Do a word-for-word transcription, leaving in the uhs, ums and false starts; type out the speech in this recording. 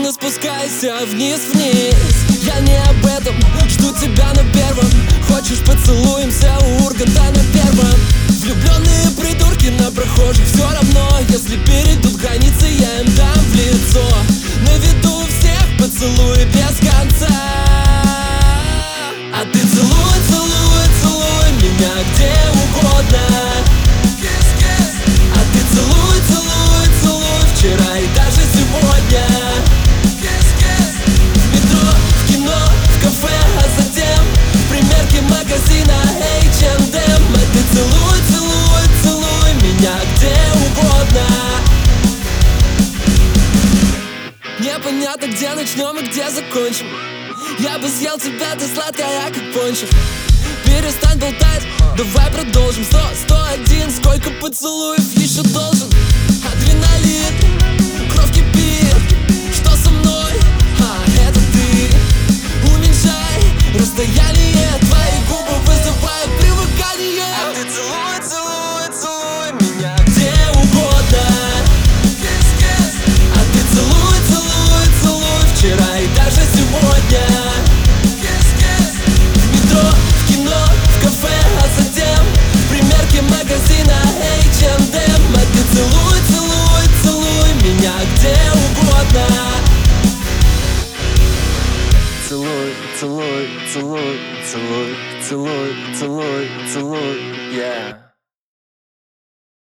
Медленно спускайся вниз-вниз. Я не об этом, жду тебя на первом. Хочешь, поцелуемся у Урганта на первом. Влюбленные придурки на прохожих все равно. Если перейдут границы, я им дам в лицо. На виду у всех поцелуй без конца. А ты целуй, целуй, целуй меня где угодно. А ты целуй, целуй, целуй вчера и даже сегодня. В метро, в кино, в кафе, а затем в примерке магазина эйч энд эм. А ты целуй, целуй, целуй меня где угодно. Непонятно, где начнем и где закончим. Я бы съел тебя, ты сладкая, как пончик. Перестань болтать, давай продолжим. Сто, сто один, сколько поцелуев еще должен? Адреналин, кровь кипит. Что со мной? А, это ты. Уменьшай расстояние, твои губы вызывают привыкание. А ты целуй, целуй, целуй меня где угодно. А ты целуй, целуй, целуй вчера и даже сегодня. В метро, в кино, в кафе, а затем в примерке магазина эйч энд эм. А ты целуй, целуй, целуй меня где угодно. Целуй, целуй, целуй, целуй, целуй, целуй, целуй, yeah.